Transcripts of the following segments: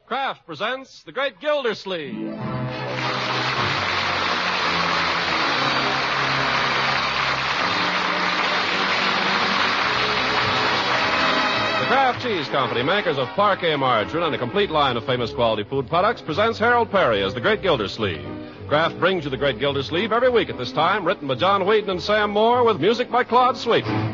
Kraft presents The Great Gildersleeve. The Kraft Cheese Company, makers of Parquet margarine and a complete line of famous quality food products, presents Harold Perry as The Great Gildersleeve. Kraft brings you The Great Gildersleeve every week at this time, written by John Whedon and Sam Moore, with music by Claude Sweeten.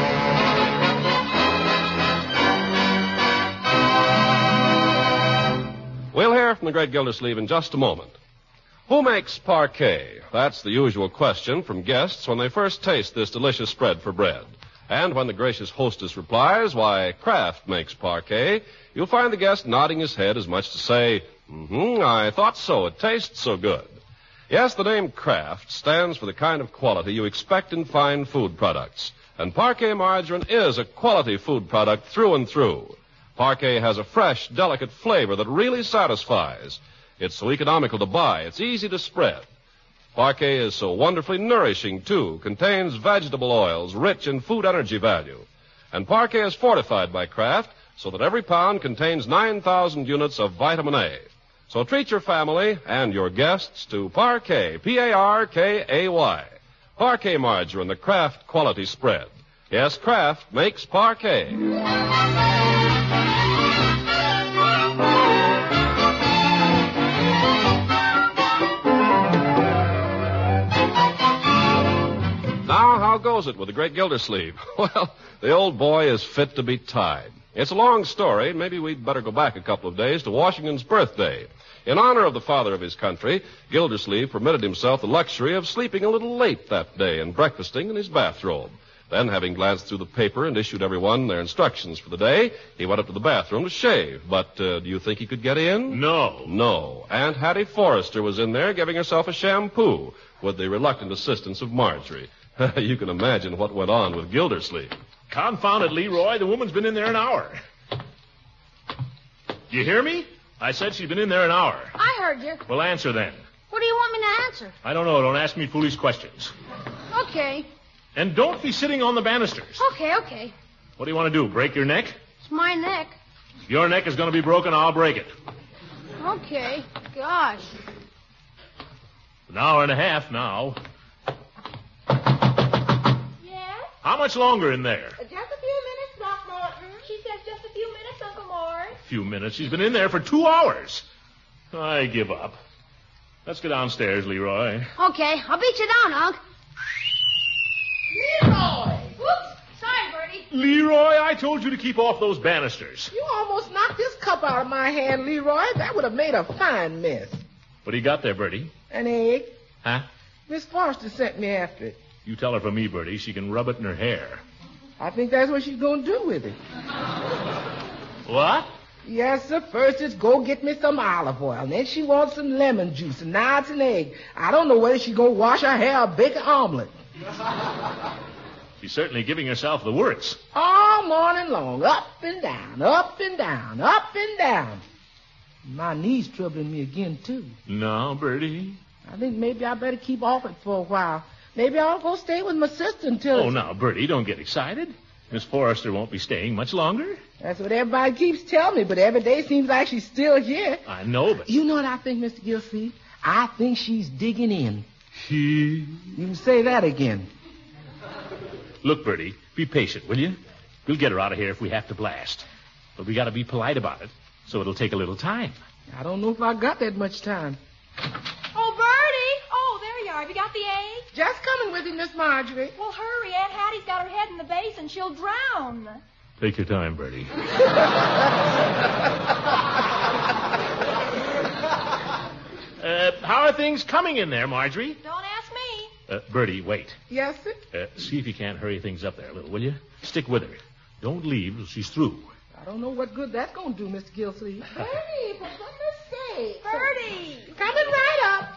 We'll hear from The Great Gildersleeve in just a moment. Who makes Parquet? That's the usual question from guests when they first taste this delicious spread for bread. And when the gracious hostess replies, why, Kraft makes Parquet, you'll find the guest nodding his head as much to say, I thought so. It tastes so good. Yes, the name Kraft stands for the kind of quality you expect in fine food products. And Parquet margarine is a quality food product through and through. Parquet has a fresh, delicate flavor that really satisfies. It's so economical to buy. It's easy to spread. Parquet is so wonderfully nourishing, too. Contains vegetable oils rich in food energy value. And Parquet is fortified by Kraft so that every pound contains 9,000 units of vitamin A. So treat your family and your guests to Parquet, P-A-R-K-A-Y. Parquet margarine, the Kraft quality spread. Yes, Kraft makes Parquet. Now, how goes it with the Great Gildersleeve? Well, the old boy is fit to be tied. It's a long story. Maybe we'd better go back a couple of days to Washington's birthday. In honor of the father of his country, Gildersleeve permitted himself the luxury of sleeping a little late that day and breakfasting in his bathrobe. Then, having glanced through the paper and issued everyone their instructions for the day, he went up to the bathroom to shave. But do you think he could get in? No. Aunt Hattie Forrester was in there giving herself a shampoo with the reluctant assistance of Marjorie. You can imagine what went on with Gildersleeve. Confound it, Leroy. The woman's been in there an hour. You hear me? I said she's been in there an hour. I heard you. Well, answer then. What do you want me to answer? I don't know. Don't ask me foolish questions. Okay. And don't be sitting on the banisters. Okay. What do you want to do, break your neck? It's my neck. If your neck is going to be broken, I'll break it. Okay. Gosh. An hour and a half now. Yes? How much longer in there? Just a few minutes, Throckmorton. She says just a few minutes, Uncle Mort. A few minutes? She's been in there for 2 hours. I give up. Let's go downstairs, Leroy. Okay. I'll beat you down, Unc. Leroy! Whoops. Sorry, Bertie. Leroy, I told you to keep off those banisters. You almost knocked this cup out of my hand, Leroy. That would have made a fine mess. What do you got there, Bertie? An egg. Huh? Miss Foster sent me after it. You tell her for me, Bertie. She can rub it in her hair. I think that's what she's going to do with it. What? Yes, sir. First it's go get me some olive oil. And then she wants some lemon juice. And now it's an egg. I don't know whether she's going to wash her hair or bake an omelet. She's certainly giving herself the works. All morning long. Up and down, up and down, up and down. My knee's troubling me again, too. No, Bertie. I think maybe I better keep off it for a while. Maybe I'll go stay with my sister until... Oh, now, Bertie, don't get excited. Miss Forrester won't be staying much longer. That's what everybody keeps telling me, but every day seems like she's still here. I know, but... You know what I think, Mr. Gilsleeve? I think she's digging in. She... You can say that again. Look, Bertie, be patient, will you? We'll get her out of here if we have to blast. But we got to be polite about it, so it'll take a little time. I don't know if I got that much time. Oh, Bertie! Oh, there you are. Have you got the egg? Just coming with you, Miss Marjorie. Well, hurry. Aunt Hattie's got her head in the basin. She'll drown. Take your time, Bertie. How are things coming in there, Marjorie? Don't ask me. Bertie, wait. Yes, sir? See if you can't hurry things up there a little, will you? Stick with her. Don't leave till she's through. I don't know what good that's going to do, Mr. Gilsleeve. Bertie, for goodness sake. Bertie! Coming right up.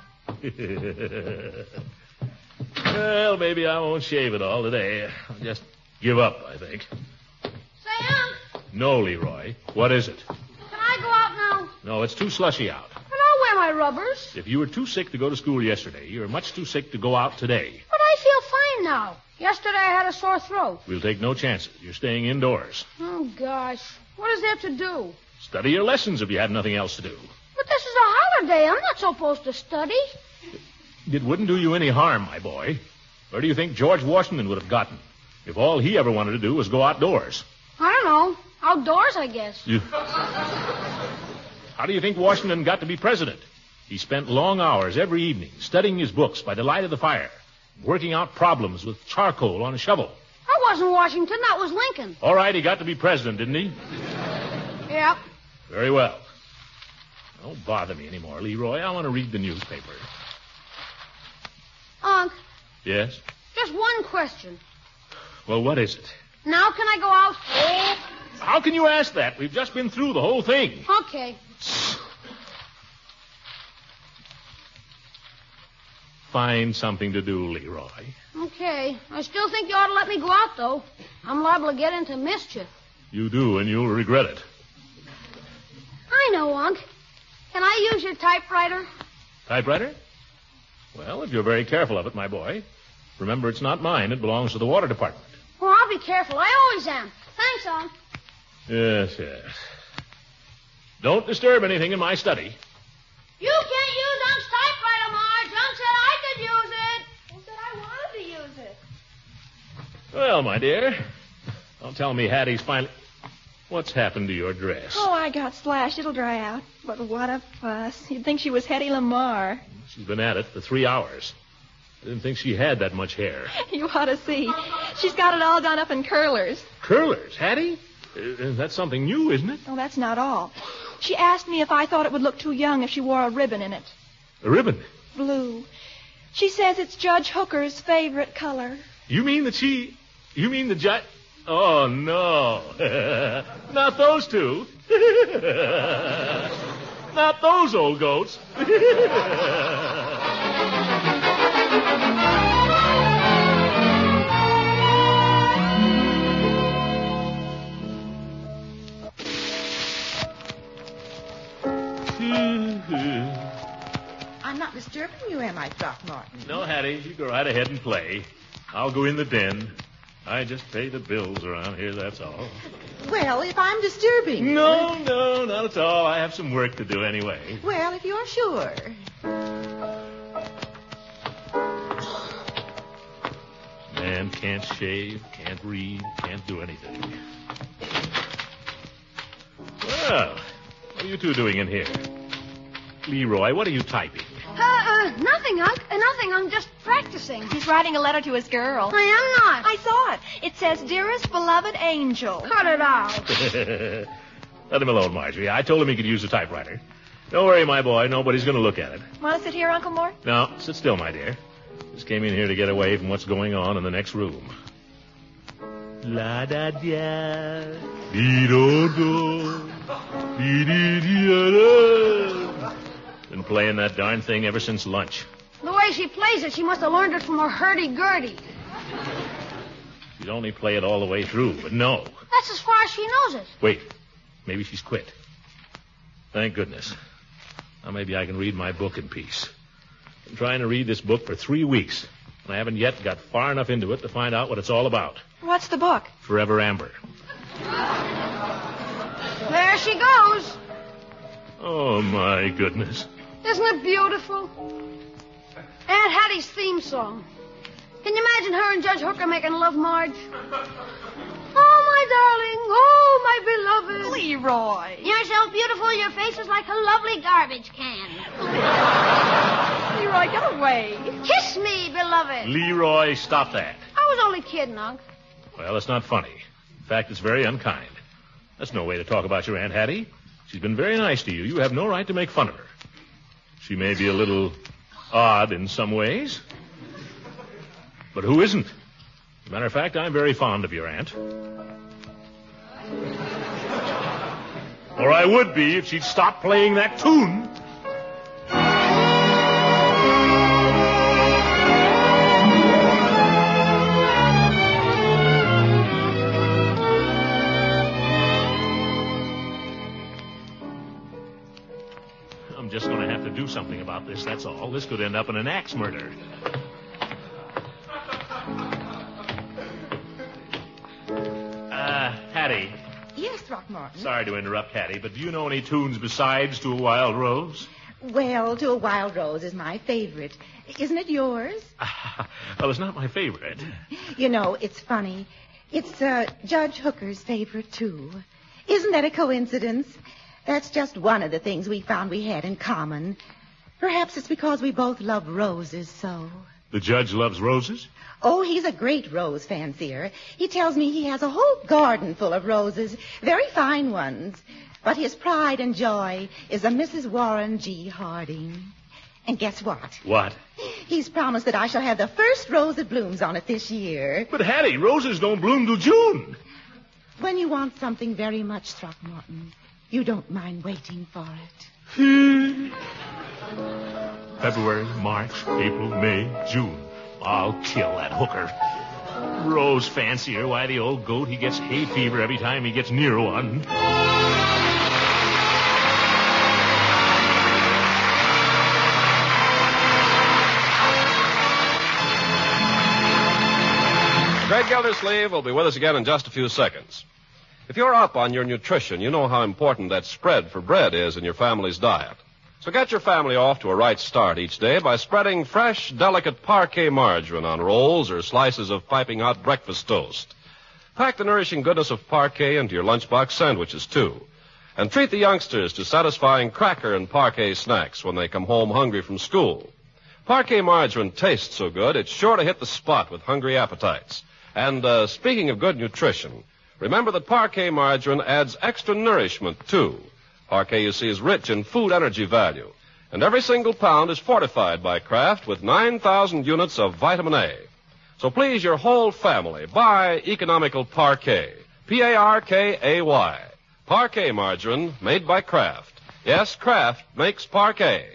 Well, maybe I won't shave it all today. I'll just give up, I think. Say, Unc. No, Leroy. What is it? Can I go out now? No, it's too slushy out. And I'll wear my rubbers. If you were too sick to go to school yesterday, you're much too sick to go out today. But I feel fine now. Yesterday I had a sore throat. We'll take no chances. You're staying indoors. Oh, gosh. What is there to do? Study your lessons if you have nothing else to do. But this is a holiday. I'm not supposed to study. It wouldn't do you any harm, my boy. Where do you think George Washington would have gotten if all he ever wanted to do was go outdoors? I don't know. Outdoors, I guess. How do you think Washington got to be president? He spent long hours every evening studying his books by the light of the fire, working out problems with charcoal on a shovel. That wasn't Washington. That was Lincoln. All right, he got to be president, didn't he? Yep. Very well. Don't bother me anymore, Leroy. I want to read the newspaper. Unc, Yes? just one question. Well, what is it? Now can I go out? How can you ask that? We've just been through the whole thing. Okay. Find something to do, Leroy. Okay. I still think you ought to let me go out, though. I'm liable to get into mischief. You do, and you'll regret it. I know, Unc. Can I use your typewriter? Typewriter? Well, if you're very careful of it, my boy. Remember, it's not mine. It belongs to the water department. Well, I'll be careful. I always am. Thanks, Unc. Yes, yes. Don't disturb anything in my study. You can't use Unc's typewriter, Marge. Unc said I could use it. Who said I wanted to use it? Well, my dear, don't tell me Hattie's finally... What's happened to your dress? Oh, I got splashed. It'll dry out. But what a fuss. You'd think she was Hetty Lamar. She's been at it for 3 hours. I didn't think she had that much hair. You ought to see. She's got it all done up in curlers. Curlers, Hattie? That's something new, isn't it? Oh, that's not all. She asked me if I thought it would look too young if she wore a ribbon in it. A ribbon? Blue. She says it's Judge Hooker's favorite color. You mean the judge... Oh, no. Not those two. Not those old goats. I'm not disturbing you, am I, Throckmorton? No, Hattie, you go right ahead and play. I'll go in the den. I just pay the bills around here, that's all. Well, if I'm disturbing you... No, not at all. I have some work to do anyway. Well, if you're sure. Man can't shave, can't read, can't do anything. Well, what are you two doing in here? Leroy, what are you typing? Nothing, Unc. Nothing. I'm just practicing. He's writing a letter to his girl. I am not. I saw it. It says, Dearest beloved angel. Cut it out. Let him alone, Marjorie. I told him he could use a typewriter. Don't worry, my boy. Nobody's going to look at it. Want to sit here, Uncle Mort? No, sit still, my dear. Just came in here to get away from what's going on in the next room. La da da, dee do do, dee dee dee da. Been playing that darn thing ever since lunch. The way she plays it, she must have learned it from her hurdy-gurdy. She'd only play it all the way through, but no. That's as far as she knows it. Wait, maybe she's quit. Thank goodness. Now maybe I can read my book in peace. Been trying to read this book for 3 weeks, and I haven't yet got far enough into it to find out what it's all about. What's the book? Forever Amber. There she goes. Oh, my goodness. Isn't it beautiful? Aunt Hattie's theme song. Can you imagine her and Judge Hooker making love, Marge? Oh, my darling. Oh, my beloved. Leroy. You're so beautiful, your face is like a lovely garbage can. Leroy, get away. Kiss me, beloved. Leroy, stop that. I was only kidding, Unc. Well, it's not funny. In fact, it's very unkind. That's no way to talk about your Aunt Hattie. She's been very nice to you. You have no right to make fun of her. She may be a little odd in some ways. But who isn't? As a matter of fact, I'm very fond of your aunt. Or I would be if she'd stop playing that tune. I'm just going to have to do something about this, that's all. This could end up in an axe murder. Hattie. Yes, Throckmorton. Throckmorton. Sorry to interrupt, Hattie, but do you know any tunes besides To a Wild Rose? Well, To a Wild Rose is my favorite. Isn't it yours? Well, it's not my favorite. You know, it's funny. It's Judge Hooker's favorite, too. Isn't that a coincidence? That's just one of the things we found we had in common. Perhaps it's because we both love roses so. The judge loves roses? Oh, he's a great rose fancier. He tells me he has a whole garden full of roses, very fine ones. But his pride and joy is a Mrs. Warren G. Harding. And guess what? What? He's promised that I shall have the first rose that blooms on it this year. But, Hattie, roses don't bloom till June. When you want something very much, Throckmorton, you don't mind waiting for it. February, March, April, May, June. I'll kill that Hooker. Rose fancier. Why, the old goat, he gets hay fever every time he gets near one. Greg Gildersleeve will be with us again in just a few seconds. If you're up on your nutrition, you know how important that spread for bread is in your family's diet. So get your family off to a right start each day by spreading fresh, delicate parquet margarine on rolls or slices of piping hot breakfast toast. Pack the nourishing goodness of parquet into your lunchbox sandwiches, too. And treat the youngsters to satisfying cracker and parquet snacks when they come home hungry from school. Parquet margarine tastes so good, it's sure to hit the spot with hungry appetites. And speaking of good nutrition, remember that parquet margarine adds extra nourishment, too. Parquet, you see, is rich in food energy value. And every single pound is fortified by Kraft with 9,000 units of vitamin A. So please, your whole family, buy economical Parquet. P-A-R-K-A-Y. Parquet margarine made by Kraft. Yes, Kraft makes Parquet.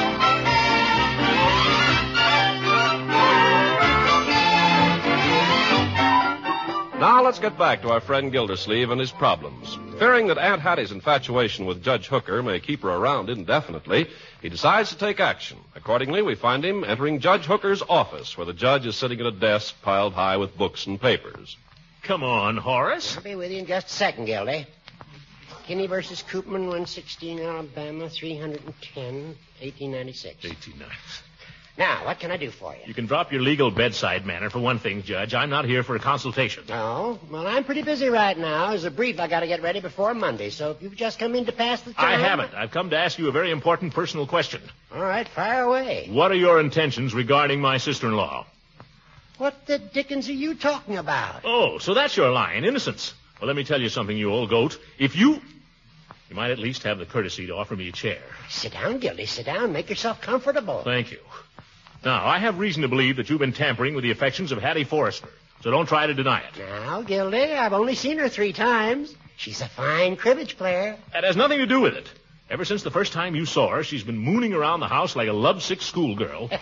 Now let's get back to our friend Gildersleeve and his problems. Fearing that Aunt Hattie's infatuation with Judge Hooker may keep her around indefinitely, he decides to take action. Accordingly, we find him entering Judge Hooker's office, where the judge is sitting at a desk piled high with books and papers. Come on, Horace. I'll be with you in just a second, Gildy. Kinney versus Koopman, 116, Alabama, 310, 1896. 1896. Now, what can I do for you? You can drop your legal bedside manner for one thing, Judge. I'm not here for a consultation. Oh, well, I'm pretty busy right now. There's a brief I got to get ready before Monday, so if you've just come in to pass the time... I haven't. I've come to ask you a very important personal question. All right, fire away. What are your intentions regarding my sister-in-law? What the dickens are you talking about? Oh, so that's your line, innocence. Well, let me tell you something, you old goat. If you might at least have the courtesy to offer me a chair. Sit down, Gildy. Sit down. Make yourself comfortable. Thank you. Now, I have reason to believe that you've been tampering with the affections of Hattie Forrester, so don't try to deny it. Now, Gildy, I've only seen her 3 times. She's a fine cribbage player. That has nothing to do with it. Ever since the first time you saw her, she's been mooning around the house like a lovesick schoolgirl. Well,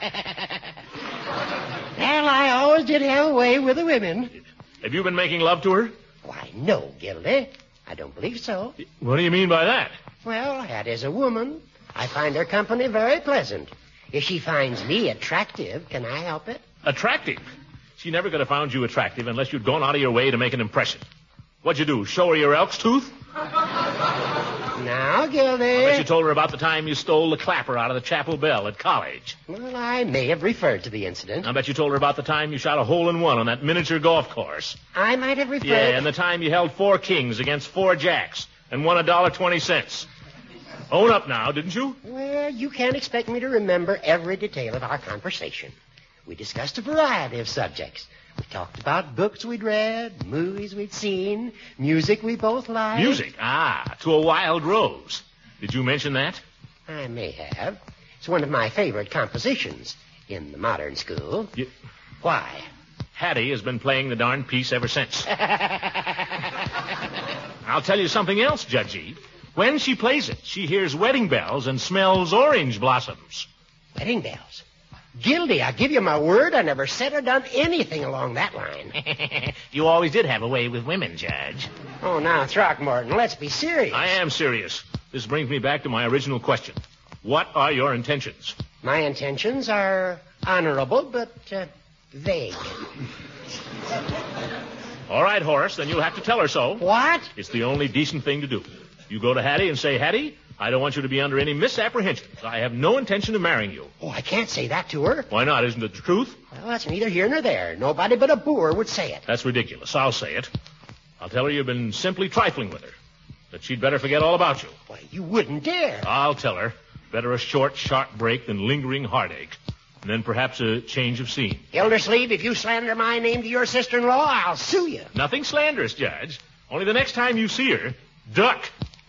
I always did have a way with the women. Have you been making love to her? Why, no, Gildy. I don't believe so. What do you mean by that? Well, Hattie's a woman. I find her company very pleasant. If she finds me attractive, can I help it? Attractive? She never could have found you attractive unless you'd gone out of your way to make an impression. What'd you do, show her your elk's tooth? Now, Gildy. I bet you told her about the time you stole the clapper out of the chapel bell at college. Well, I may have referred to the incident. I bet you told her about the time you shot a hole-in-one on that miniature golf course. I might have referred... Yeah, and the time you held 4 kings against 4 jacks and won $1.20. Own up now, didn't you? Well, you can't expect me to remember every detail of our conversation. We discussed a variety of subjects. We talked about books we'd read, movies we'd seen, music we both liked. Music? Ah, To a Wild Rose. Did you mention that? I may have. It's one of my favorite compositions in the modern school. Why? Hattie has been playing the darn piece ever since. I'll tell you something else, Judgey. When she plays it, she hears wedding bells and smells orange blossoms. Wedding bells? Gildy, I give you my word, I never said or done anything along that line. You always did have a way with women, Judge. Oh, now, Throckmorton, let's be serious. I am serious. This brings me back to my original question. What are your intentions? My intentions are honorable, but vague. All right, Horace, then you'll have to tell her so. What? It's the only decent thing to do. You go to Hattie and say, Hattie, I don't want you to be under any misapprehensions. I have no intention of marrying you. Oh, I can't say that to her. Why not? Isn't it the truth? Well, that's neither here nor there. Nobody but a boor would say it. That's ridiculous. I'll say it. I'll tell her you've been simply trifling with her. That she'd better forget all about you. Why, you wouldn't dare. I'll tell her. Better a short, sharp break than lingering heartache. And then perhaps a change of scene. Gildersleeve, if you slander my name to your sister-in-law, I'll sue you. Nothing slanderous, Judge. Only the next time you see her, duck.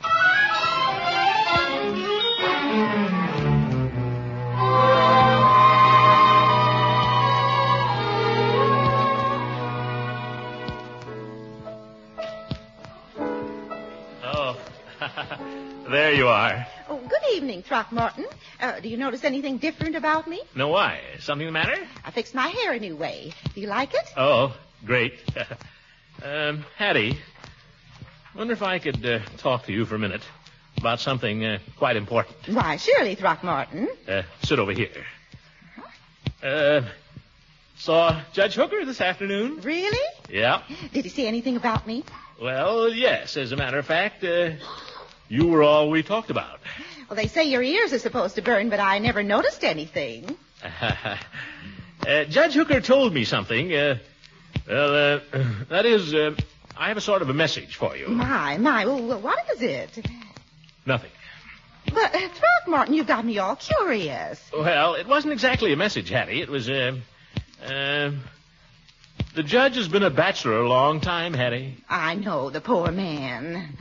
Oh, there you are. Oh, good evening, Throckmorton. Do you notice anything different about me? No, why? Something the matter? I fixed my hair a new way. Do you like it? Oh, great. Hattie, wonder if I could talk to you for a minute about something quite important. Why, surely, Throckmorton. Sit over here. Saw Judge Hooker this afternoon. Really? Yeah. Did he say anything about me? Well, yes. As a matter of fact, you were all we talked about. Well, they say your ears are supposed to burn, but I never noticed anything. Judge Hooker told me something. That is, I have a sort of a message for you. My. Well, what is it? Nothing. But, Throckmorton, you've got me all curious. Well, it wasn't exactly a message, Hattie. It was, the judge has been a bachelor a long time, Hattie. I know, the poor man.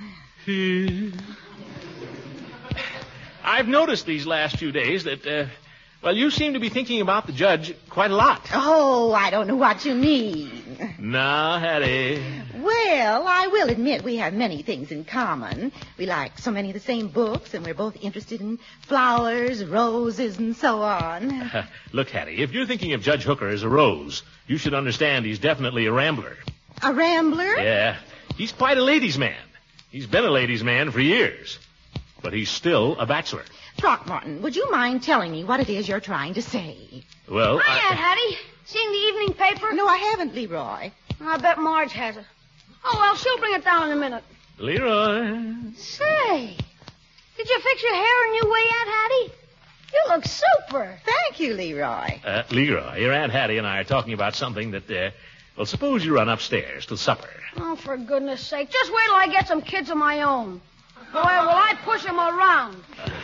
I've noticed these last few days that, you seem to be thinking about the judge quite a lot. Oh, I don't know what you mean. No, Hattie. Well, I will admit we have many things in common. We like so many of the same books, and we're both interested in flowers, roses, and so on. Look, Hattie, if you're thinking of Judge Hooker as a rose, you should understand he's definitely a rambler. A rambler? Yeah. He's quite a ladies' man. He's been a ladies' man for years. But he's still a bachelor. Throckmorton, would you mind telling me what it is you're trying to say? Well, Hi, Aunt Hattie. Seen the evening paper? No, I haven't, Leroy. I bet Marge has it. Oh, well, she'll bring it down in a minute. Leroy. Say, did you fix your hair a new way, Aunt Hattie? You look super. Thank you, Leroy. Leroy, your Aunt Hattie and I are talking about something that, suppose you run upstairs to supper. Oh, for goodness sake. Just wait till I get some kids of my own. Boy, will I push them around.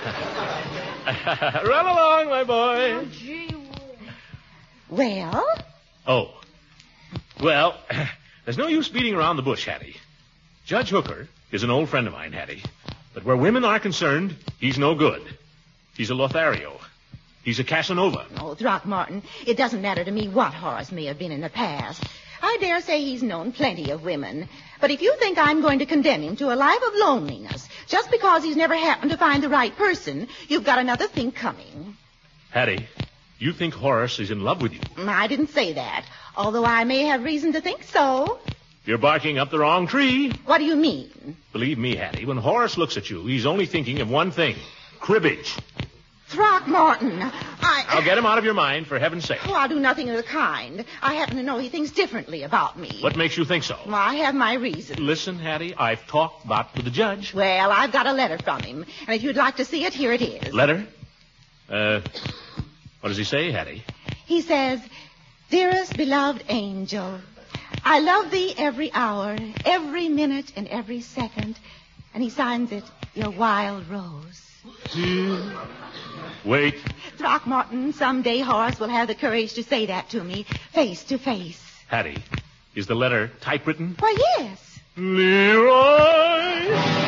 Run along, my boy. Oh, gee whiz. Well? Oh. Well, there's no use beating around the bush, Hattie. Judge Hooker is an old friend of mine, Hattie. But where women are concerned, he's no good. He's a Lothario. He's a Casanova. Oh, Throckmorton, it doesn't matter to me what Horace may have been in the past. I dare say he's known plenty of women. But if you think I'm going to condemn him to a life of loneliness just because he's never happened to find the right person, you've got another thing coming. Hattie, you think Horace is in love with you? I didn't say that, although I may have reason to think so. You're barking up the wrong tree. What do you mean? Believe me, Hattie, when Horace looks at you, he's only thinking of one thing. Cribbage. Throckmorton, I'll get him out of your mind, for heaven's sake. Oh, I'll do nothing of the kind. I happen to know he thinks differently about me. What makes you think so? Well, I have my reasons. Listen, Hattie, I've talked about with the judge. Well, I've got a letter from him, and if you'd like to see it, here it is. Letter? What does he say, Hattie? He says, Dearest beloved angel, I love thee every hour, every minute, and every second. And he signs it, Your Wild Rose. Wait. Throckmorton, someday Horace will have the courage to say that to me, face to face. Hattie, is the letter typewritten? Why, yes. Leroy!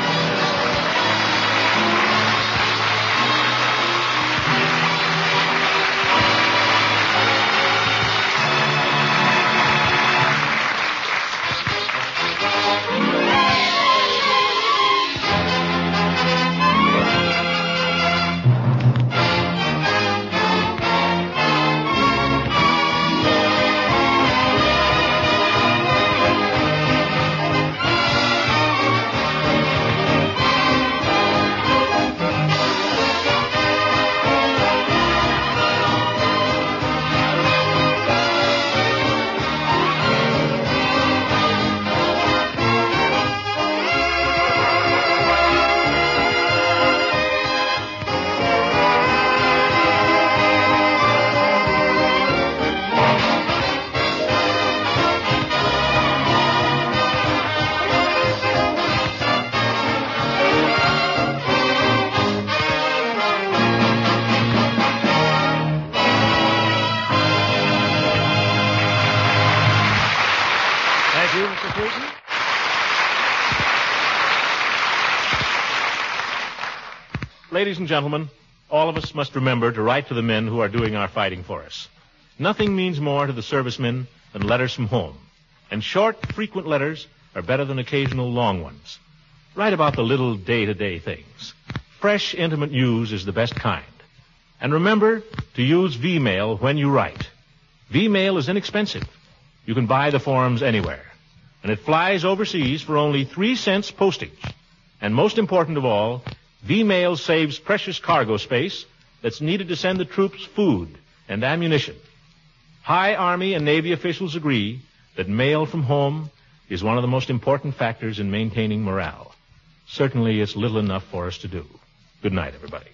Ladies and gentlemen, all of us must remember to write to the men who are doing our fighting for us. Nothing means more to the servicemen than letters from home. And short, frequent letters are better than occasional long ones. Write about the little day-to-day things. Fresh, intimate news is the best kind. And remember to use V-mail when you write. V-mail is inexpensive. You can buy the forms anywhere. And it flies overseas for only 3 cents postage. And most important of all, V-mail saves precious cargo space that's needed to send the troops food and ammunition. High Army and Navy officials agree that mail from home is one of the most important factors in maintaining morale. Certainly it's little enough for us to do. Good night, everybody.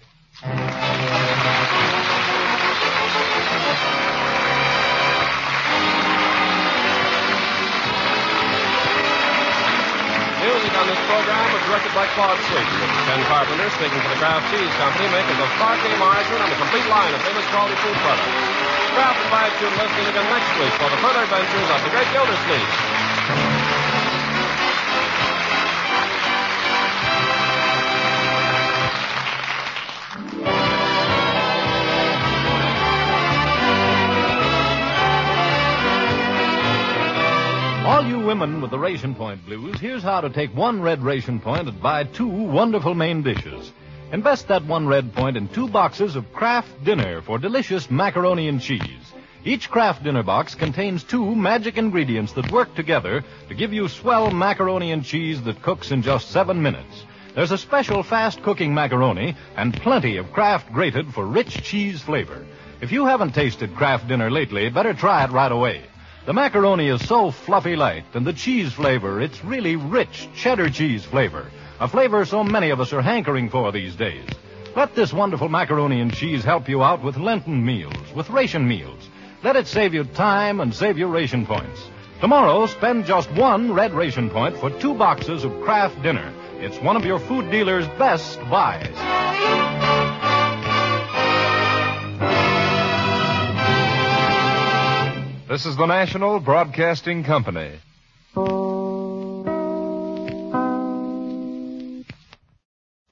Music on this program was directed by Claude Sweeten. This is Ken Carpenter speaking for the Kraft Cheese Company, makers of Parquet margarine and a complete line of famous quality food products. Kraft invites you to listen again next week for the further adventures of the Great Gildersleeve. All you women with the Ration Point blues, here's how to take 1 red Ration Point and buy 2 wonderful main dishes. Invest that 1 red point in 2 boxes of Kraft Dinner for delicious macaroni and cheese. Each Kraft Dinner box contains 2 magic ingredients that work together to give you swell macaroni and cheese that cooks in just 7 minutes. There's a special fast-cooking macaroni and plenty of Kraft grated for rich cheese flavor. If you haven't tasted Kraft Dinner lately, better try it right away. The macaroni is so fluffy light, and the cheese flavor, it's really rich cheddar cheese flavor, a flavor so many of us are hankering for these days. Let this wonderful macaroni and cheese help you out with Lenten meals, with ration meals. Let it save you time and save you ration points. Tomorrow, spend just 1 red ration point for 2 boxes of Kraft Dinner. It's one of your food dealer's best buys. This is the National Broadcasting Company.